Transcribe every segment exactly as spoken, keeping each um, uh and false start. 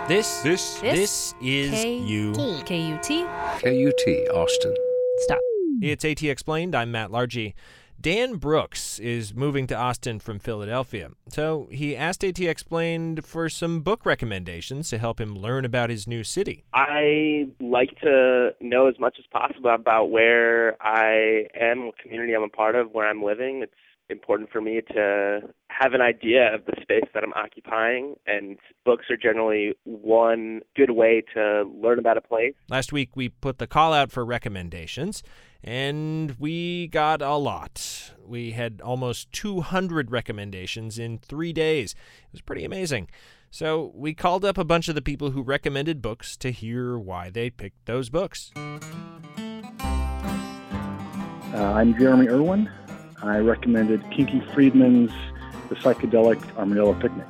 This, This, this, is K- you. K U T. K U T, Austin. Stop. It's AT Explained. I'm Matt Largy. Dan Brooks is moving to Austin from Philadelphia, so he asked AT Explained for some book recommendations to help him learn about his new city. I like to know as much as possible about where I am, what community I'm a part of, where I'm living. It's important for me to have an idea of the space that I'm occupying, and books are generally one good way to learn about a place. Last week, we put the call out for recommendations, and we got a lot. We had almost two hundred recommendations in three days. It was pretty amazing. So we called up a bunch of the people who recommended books to hear why they picked those books. Uh, I'm Jeremy Irwin. I recommended Kinky Friedman's The Psychedelic Armadillo Picnic.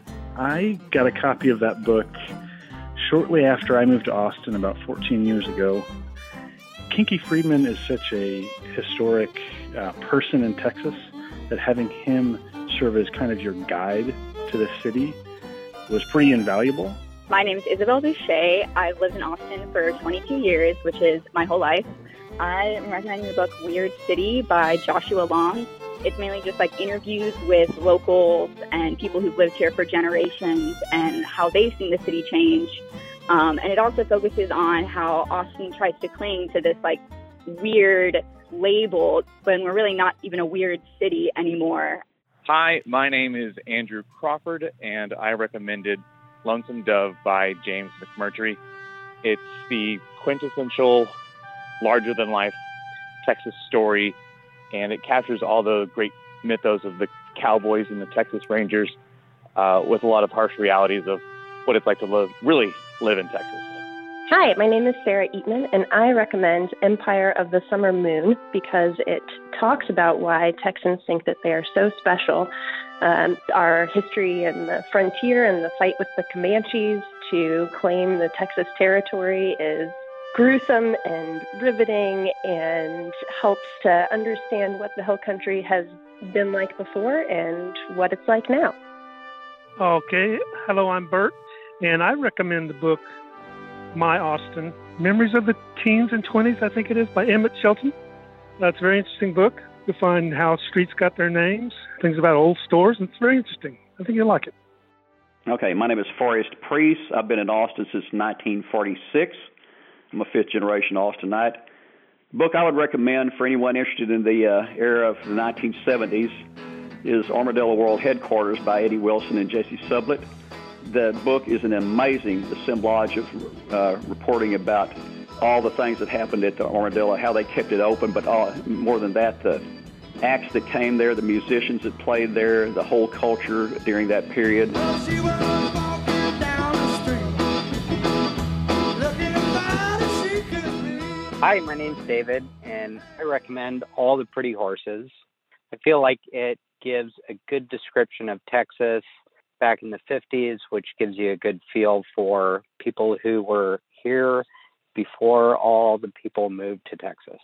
I got a copy of that book shortly after I moved to Austin about fourteen years ago. Kinky Friedman is such a historic uh, person in Texas that having him serve as kind of your guide to the city was pretty invaluable. My name is Isabel Boucher. I've lived in Austin for twenty-two years, which is my whole life. I am recommending the book Weird City by Joshua Long. It's mainly just like interviews with locals and people who've lived here for generations and how they've seen the city change. Um, and it also focuses on how Austin tries to cling to this like weird label when we're really not even a weird city anymore. Hi, my name is Andrew Crawford, and I recommended Lonesome Dove by James McMurtry. It's the quintessential larger-than-life Texas story, and it captures all the great mythos of the cowboys and the Texas Rangers uh, with a lot of harsh realities of what it's like to live, really live in Texas. Hi, my name is Sarah Eatman, and I recommend Empire of the Summer Moon because it talks about why Texans think that they are so special. Um, our history and the frontier and the fight with the Comanches to claim the Texas territory is gruesome and riveting and helps to understand what the Hill Country has been like before and what it's like now. Okay, hello, I'm Bert, and I recommend the book My Austin, Memories of the Teens and Twenties, I think it is, by Emmett Shelton. That's a very interesting book. You'll find how streets got their names, things about old stores, and it's very interesting. I think you'll like it. Okay, my name is Forrest Priest. I've been in Austin since nineteen forty-six. I'm a fifth-generation Austinite. The book I would recommend for anyone interested in the uh, era of the nineteen seventies is Armadillo World Headquarters by Eddie Wilson and Jesse Sublett. The book is an amazing assemblage of uh, reporting about all the things that happened at the Armadillo, how they kept it open, but all, more than that, the acts that came there, the musicians that played there, the whole culture during that period. Hi, my name's David, and I recommend All the Pretty Horses. I feel like it gives a good description of Texas back in the fifties, which gives you a good feel for people who were here before all the people moved to Texas.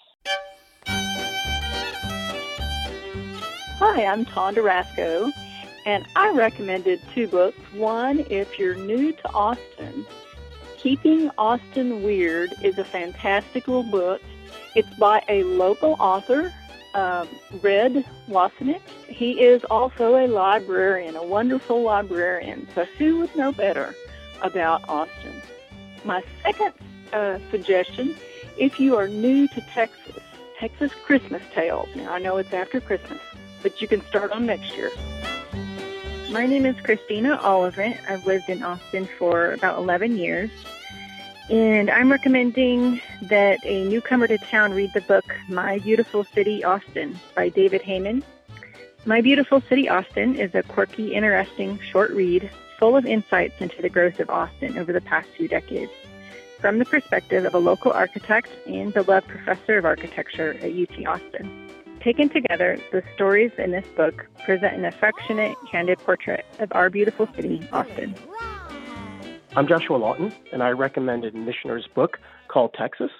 Hi, I'm Tonda Rasco, and I recommended two books. One, if you're new to Austin, Keeping Austin Weird is a fantastical book. It's by a local author, um, Red Wasenick. He is also a librarian, a wonderful librarian, so who would know better about Austin? My second uh, suggestion, if you are new to Texas, Texas Christmas Tales. Now, I know it's after Christmas, but you can start on next year. My name is Christina Oliphant. I've lived in Austin for about eleven years. And I'm recommending that a newcomer to town read the book My Beautiful City, Austin by David Heyman. My Beautiful City, Austin is a quirky, interesting, short read full of insights into the growth of Austin over the past two decades, from the perspective of a local architect and beloved professor of architecture at U T Austin. Taken together, the stories in this book present an affectionate, candid portrait of our beautiful city, Austin. I'm Joshua Lawton, and I recommended Michener's book called Texas.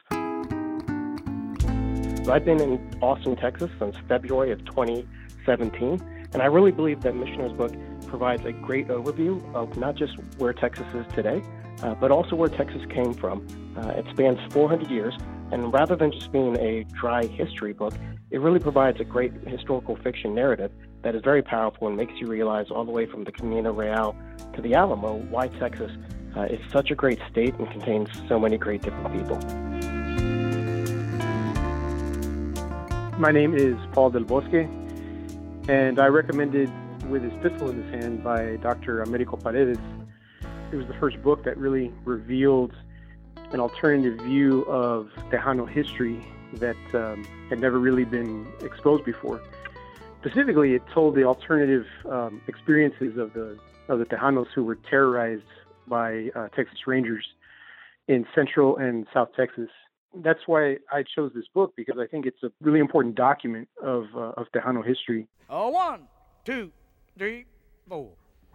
I've been in Austin, Texas since February of twenty seventeen, and I really believe that Michener's book provides a great overview of not just where Texas is today, uh, but also where Texas came from. Uh, it spans four hundred years, and rather than just being a dry history book, it really provides a great historical fiction narrative that is very powerful and makes you realize all the way from the Camino Real to the Alamo why Texas uh, is such a great state and contains so many great different people. My name is Paul Del Bosque, and I recommended With His Pistol in His Hand by Doctor Americo Paredes. It was the first book that really revealed an alternative view of Tejano history that um, had never really been exposed before. Specifically, it told the alternative um, experiences of the of the Tejanos who were terrorized by uh, Texas Rangers in Central and South Texas. That's why I chose this book, because I think it's a really important document of uh, of Tejano history. Uh, one, two, three, four.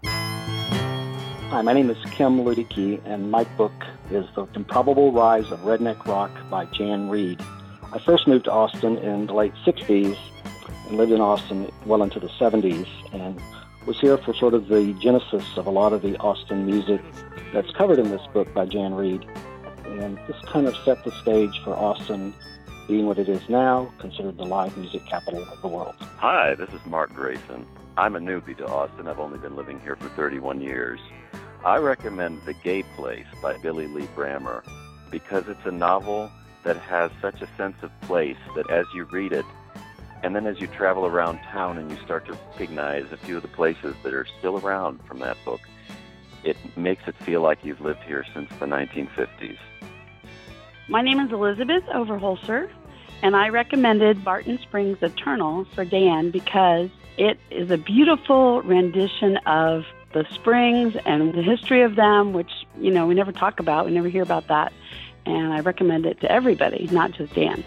Hi, my name is Kim Ludicky, and my book is The Improbable Rise of Redneck Rock by Jan Reed. I first moved to Austin in the late sixties and lived in Austin well into the seventies, and was here for sort of the genesis of a lot of the Austin music that's covered in this book by Jan Reed. And this kind of set the stage for Austin being what it is now, considered the live music capital of the world. Hi, this is Mark Grayson. I'm a newbie to Austin. I've only been living here for thirty-one years. I recommend The Gay Place by Billy Lee Brammer because it's a novel that has such a sense of place that as you read it, and then as you travel around town and you start to recognize a few of the places that are still around from that book, it makes it feel like you've lived here since the nineteen fifties. My name is Elizabeth Overholser, and I recommended Barton Springs Eternal for Dan because it is a beautiful rendition of the springs and the history of them, which, you know, we never talk about, we never hear about that. And I recommend it to everybody, not just Dan.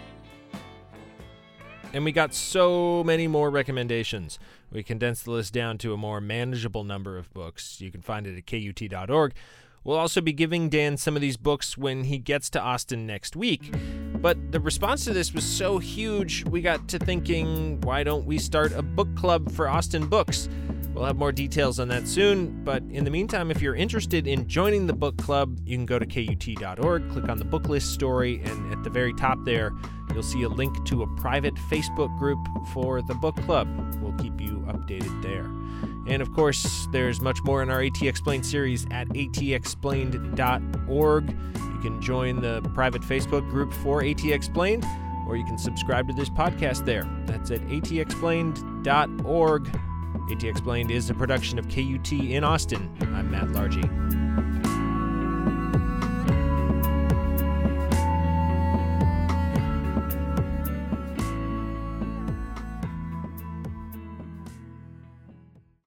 And we got so many more recommendations. We condensed the list down to a more manageable number of books. You can find it at K U T dot org. We'll also be giving Dan some of these books when he gets to Austin next week. But the response to this was so huge, we got to thinking, why don't we start a book club for Austin books? We'll have more details on that soon, but in the meantime, if you're interested in joining the book club, you can go to K U T dot org, click on the book list story, and at the very top there, you'll see a link to a private Facebook group for the book club. We'll keep you updated there. And of course, there's much more in our AT Explained series at A T explained dot org. You can join the private Facebook group for AT Explained, or you can subscribe to this podcast there. That's at A T explained dot org. AT Explained is a production of K U T in Austin. I'm Matt Largy.